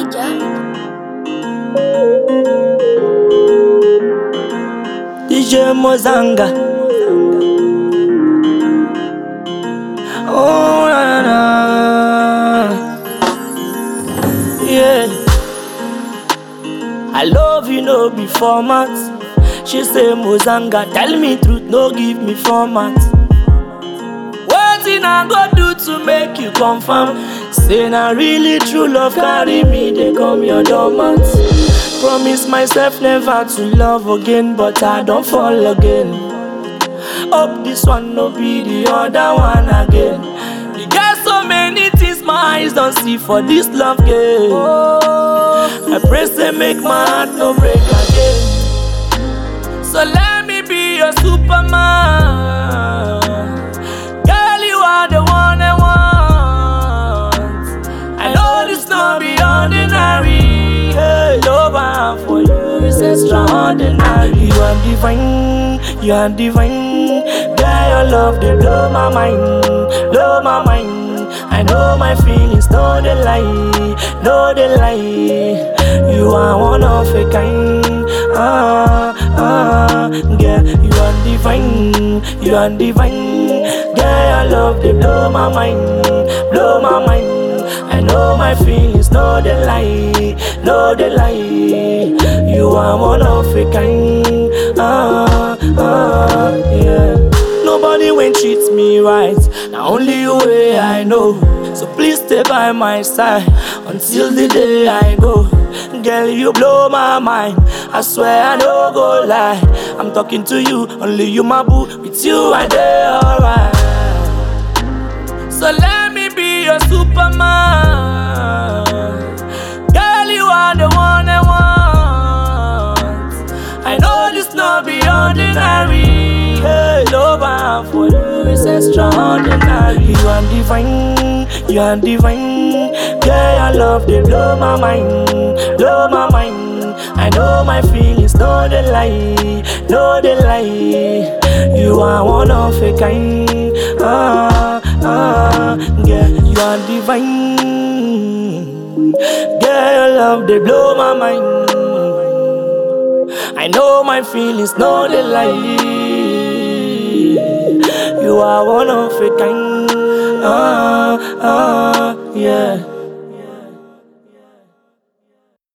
Niger. DJ Mozanga. Oh na na, yeah. I love you no be format. She say Mozanga, tell me truth, no give me format. Wetin I go do to make you confirm? Say na really true love carry me, they come your dormant. Promise myself never to love again, but I don't fall again. Hope this one no be the other one again. You get so many things my eyes don't see for this love game. I pray say make my heart no break again. So let me be your Superman. Girl, you are the one I want. I know this not be ordinary. Hey, love I have for you is extraordinary. You are divine, you are divine. Girl, your love they blow my mind, blow my mind. I know my feelings, no they lie, no they lie. You are one of a kind. Girl, you are divine, you are divine. Girl, your love they blow my mind, blow my mind. I know my feelings, no they lie, no they lie. You are one of a kind. Yeah. Nobody will treat me right. Now only you way I know. So please stay by my side until the day I go. Girl, you blow my mind. I swear I don't go lie. I'm talking to you, only you my boo. With you I day alright. So let me be your Superman. Girl, you are the one I want. I know this not be ordinary. Hey, love I have for you is extraordinary. You are divine, you are divine. Girl, your love they blow my mind, blow my mind. I know my feelings, no they lie, no they lie. You are one of a kind. Girl, you are divine. Girl, your love they blow my mind. I know my feelings, no they lie. You are one of a kind. Yeah.